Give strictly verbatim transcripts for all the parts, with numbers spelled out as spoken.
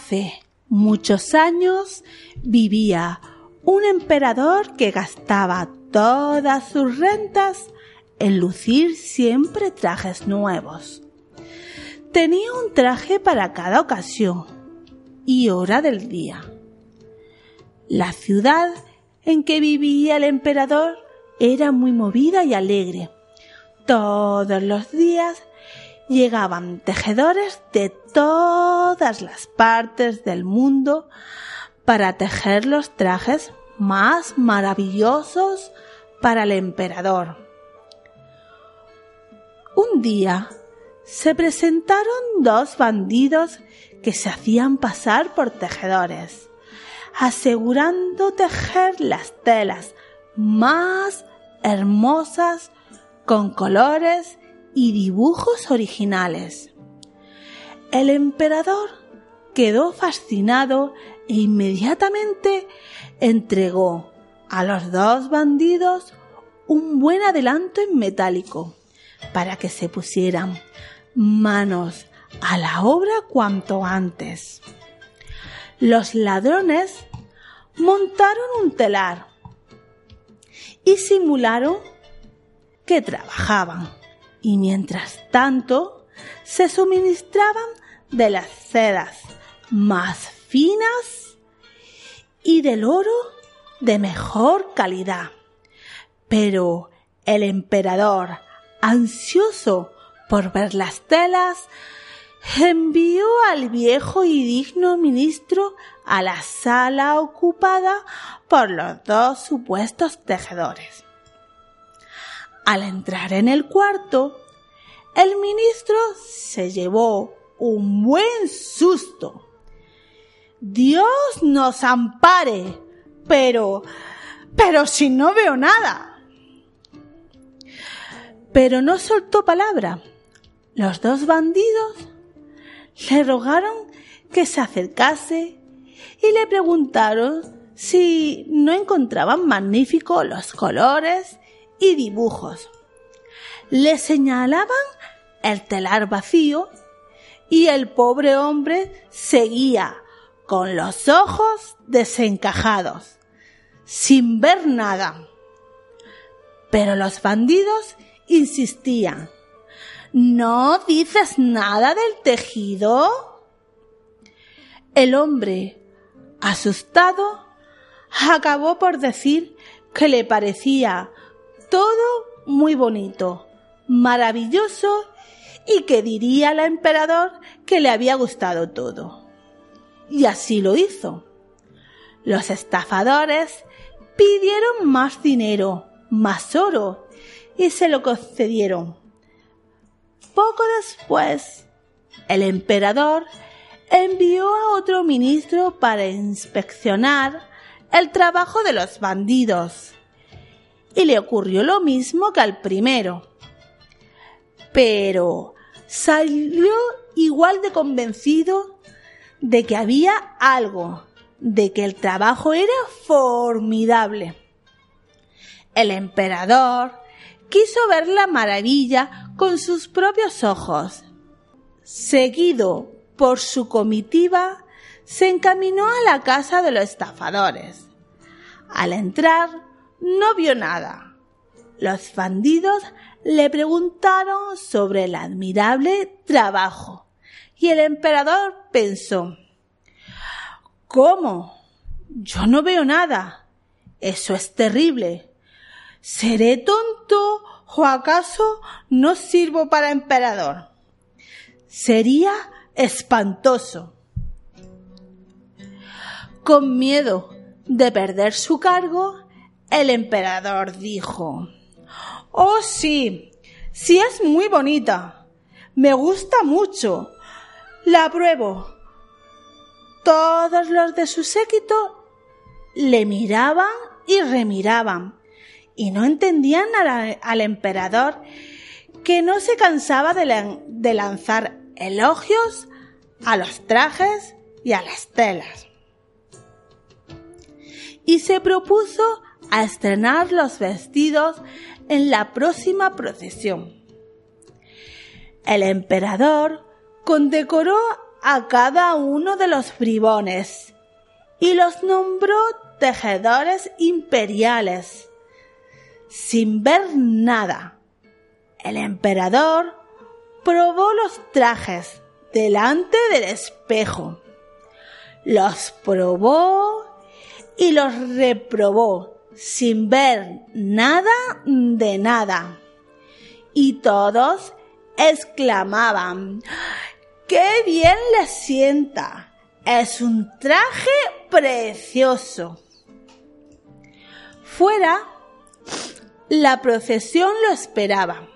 Hace muchos años vivía un emperador que gastaba todas sus rentas en lucir siempre trajes nuevos. Tenía un traje para cada ocasión y hora del día. La ciudad en que vivía el emperador era muy movida y alegre. Todos los días llegaban tejedores de todas las partes del mundo para tejer los trajes más maravillosos para el emperador. Un día se presentaron dos bandidos que se hacían pasar por tejedores, asegurando tejer las telas más hermosas con colores y dibujos originales. El emperador quedó fascinado e inmediatamente entregó a los dos bandidos un buen adelanto en metálico para que se pusieran manos a la obra cuanto antes. Los ladrones montaron un telar y simularon que trabajaban, y mientras tanto se suministraban de las sedas más finas y del oro de mejor calidad. Pero el emperador, ansioso por ver las telas, envió al viejo y digno ministro a la sala ocupada por los dos supuestos tejedores. Al entrar en el cuarto, el ministro se llevó un buen susto. Dios nos ampare, pero, pero si no veo nada. Pero no soltó palabra. Los dos bandidos le rogaron que se acercase y le preguntaron si no encontraban magníficos los colores y dibujos. Le señalaban el telar vacío y el pobre hombre seguía con los ojos desencajados, sin ver nada. Pero los bandidos insistían. ¿No dices nada del tejido? El hombre, asustado, acabó por decir que le parecía todo muy bonito, maravilloso, y que diría al emperador que le había gustado todo. Y así lo hizo. Los estafadores pidieron más dinero, más oro, y se lo concedieron. Poco después, el emperador envió a otro ministro para inspeccionar el trabajo de los bandidos, y le ocurrió lo mismo que al primero. Pero salió igual de convencido de que había algo, de que el trabajo era formidable. El emperador quiso ver la maravilla con sus propios ojos. Seguido por su comitiva, se encaminó a la casa de los estafadores. Al entrar, no vio nada. Los bandidos le preguntaron sobre el admirable trabajo y el emperador pensó: ¿cómo? Yo no veo nada. Eso es terrible. ¿Seré tonto o acaso no sirvo para emperador? Sería espantoso. Con miedo de perder su cargo, el emperador dijo: «Oh, sí, sí es muy bonita. Me gusta mucho. La apruebo». Todos los de su séquito le miraban y remiraban y no entendían al, al emperador, que no se cansaba de, lan- de lanzar elogios a los trajes y a las telas. Y se propuso a estrenar los vestidos en la próxima procesión. El emperador condecoró a cada uno de los bribones y los nombró tejedores imperiales. Sin ver nada, el emperador probó los trajes delante del espejo. Los probó y los reprobó sin ver nada de nada. Y todos exclamaban: ¡qué bien le sienta! ¡Es un traje precioso! Fuera, la procesión lo esperaba.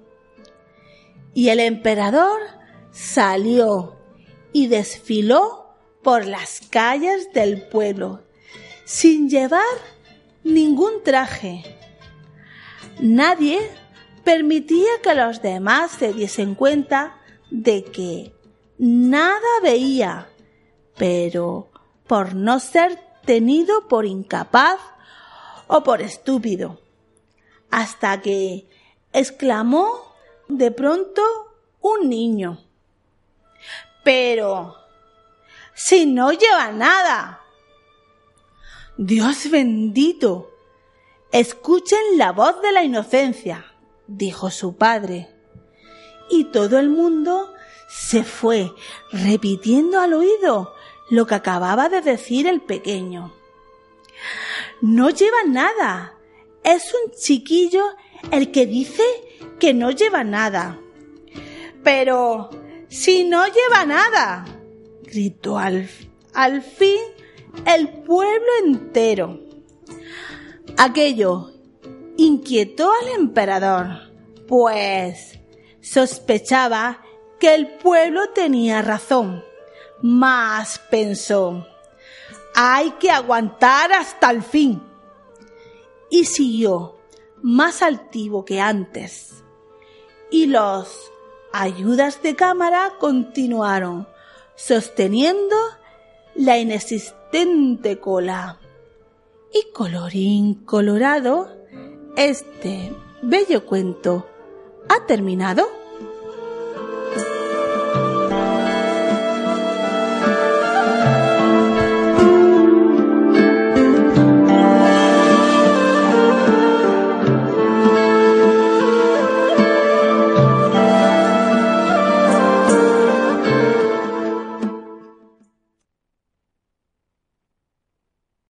Y el emperador salió y desfiló por las calles del pueblo sin llevar ningún traje. Nadie permitía que los demás se diesen cuenta de que nada veía, pero por no ser tenido por incapaz o por estúpido, hasta que exclamó de pronto un niño: «¡Pero si no lleva nada!». «Dios bendito, escuchen la voz de la inocencia», dijo su padre. Y todo el mundo se fue repitiendo al oído lo que acababa de decir el pequeño. «No lleva nada. Es un chiquillo el que dice que no lleva nada». «Pero si no lleva nada», gritó al, al fin el pueblo entero. Aquello inquietó al emperador, pues sospechaba que el pueblo tenía razón, mas pensó: «hay que aguantar hasta el fin». Y siguió más altivo que antes. Y los ayudas de cámara continuaron sosteniendo la inexistente cola. Y colorín colorado, este bello cuento ha terminado.